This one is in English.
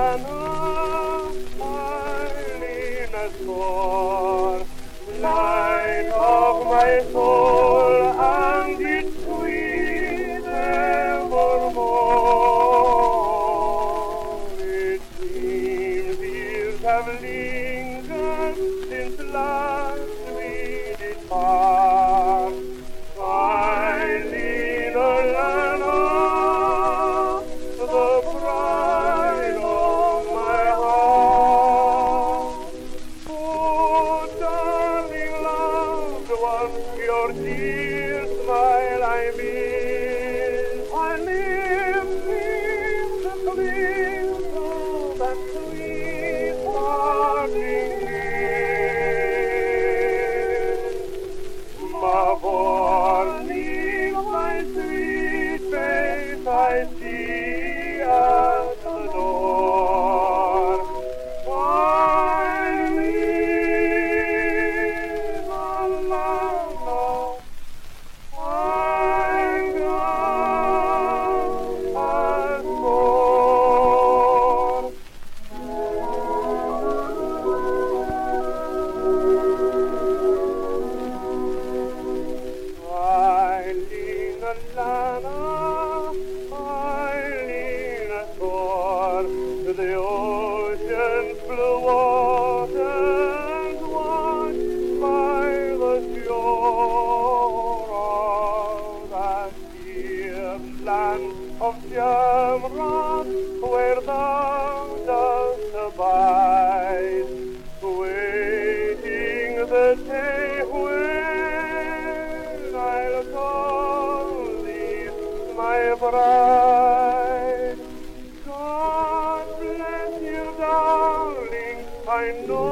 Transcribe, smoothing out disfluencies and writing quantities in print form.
Lana, Eileen Thor, light of my soul, and it's sweet evermore. It seems years have lingered since last we did part. Eileen Lana, the pride of my heart. Oh, darling loved one, your dear smile I miss. I live in the glimpse of that sweet parting kiss. Ma morning, my sweet face I see at the door. Eileen Lana, I'm gone as more. Eileen Lana, Eileen Thor, the ocean's blue waters washed by the shore of that dear land of Shamrock, where thou dost abide, waiting the day when I'll call thee my bride. God bless you, darling, I know